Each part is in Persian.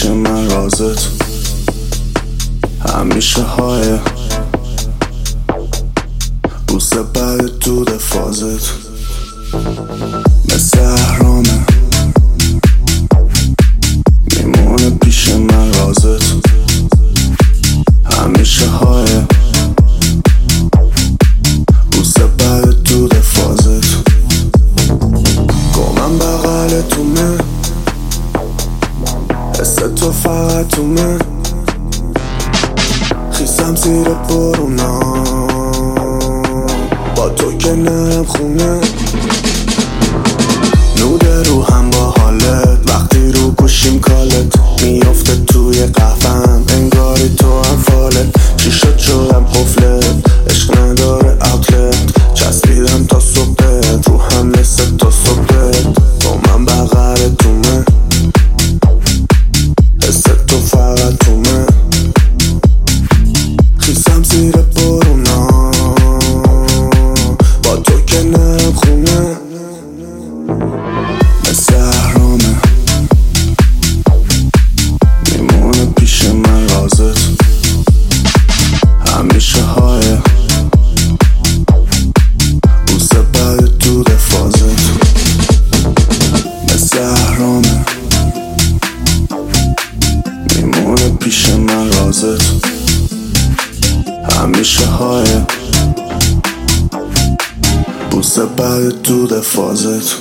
پیش من رازت همیشه های بوسه بعد دود فازت مثل احرامه میمونه پیش من رازت همیشه های بوسه بعد دود فازت گمم بغل تو من حس تو فقط تو من خیسم زیر بارونا با تو که نرم خونه نوده رو هم با حالت وقتی رو گوشیم کالت میافته توی قهوهم انگاری تو هم فالت چی شد شدم قفلت عشق نداره اوتلت چسبیدم تا صبحت رو هم نسه تا صبحت با من بغل تو من حس تو فقط تو من خیسم زیر بارونا با تو که نرم خونه مثل احرامه میمونه پیش من رازت همیشه های بوسه بعد دود فازت مثل احرامه میمونه پیش من رازت همیشه های بوسه بعد دود فازت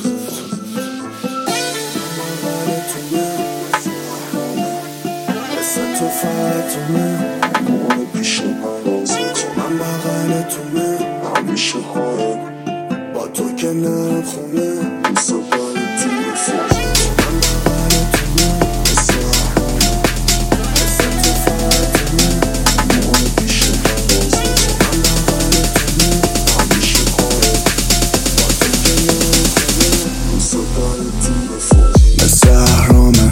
تو فقط تو من میمونه پیش من رازت من بغل تو من همیشه های با تو که نرم خونه بوسه بعد دود فازت من بغل تو من مثل احرامه حس تو فقط تو من میمونه پیش من رازت من بغل تو من همیشه های با تو که نرم خونه بوسه بعد دود فازت مثل احرامه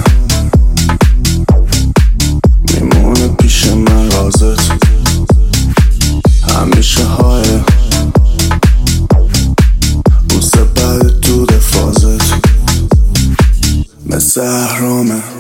میمونه پیش من رازت همیشه های بوسه بعد دود فازت مثل احرامه